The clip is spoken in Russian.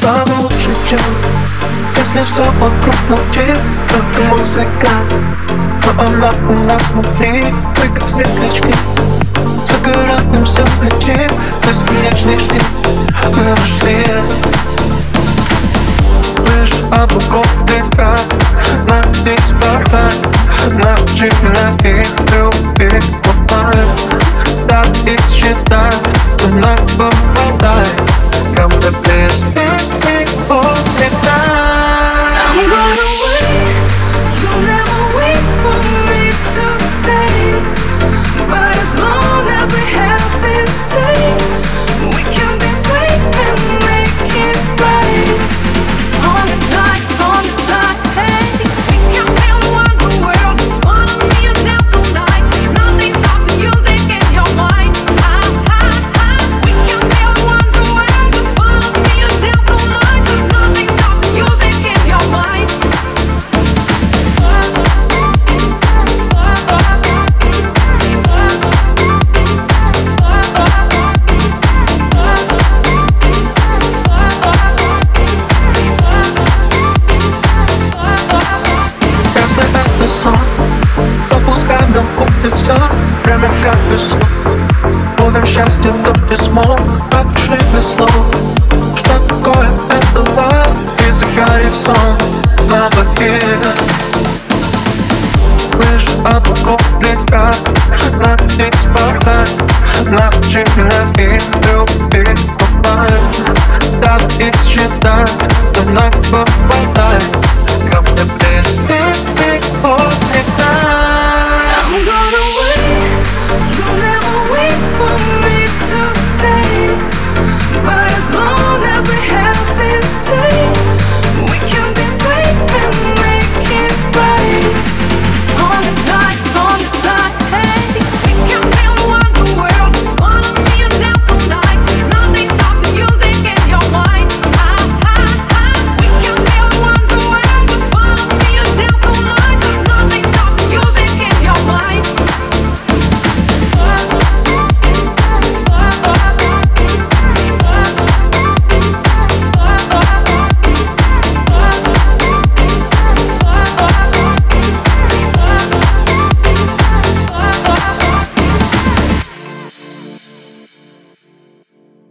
стало лучше, чем если все вокруг молчит. Только музыка, но она у нас внутри. Мы как светлячки, загораемся в ночи. Бесконечный штиль мы нашли. Лишь облаков века, надеть порхать. Научи меня их любить оффлайн. Так их считай, что нас попадает. Come to this physic all the time. I'm gonna wait, you'll never wait for me to stay. But as long as we have this day, we can be brave and make it right. On the fly, hey. We can feel the wonder world. Just follow me and dance all night. Nothing stop the music in your mind. We can feel the wonder world. Just follow me and dance all night. There's nothing stop the music in your mind. Если это сон, то пускай в нем будет все. Время как песок, ловим счастье, тут не смог. Отшли без слов, что такое это love? И загорит сон на воде. Лишь облаков река, надеть порхать. Научи меня их любить оффлайн. Так их считай, что нас попадает. Come to this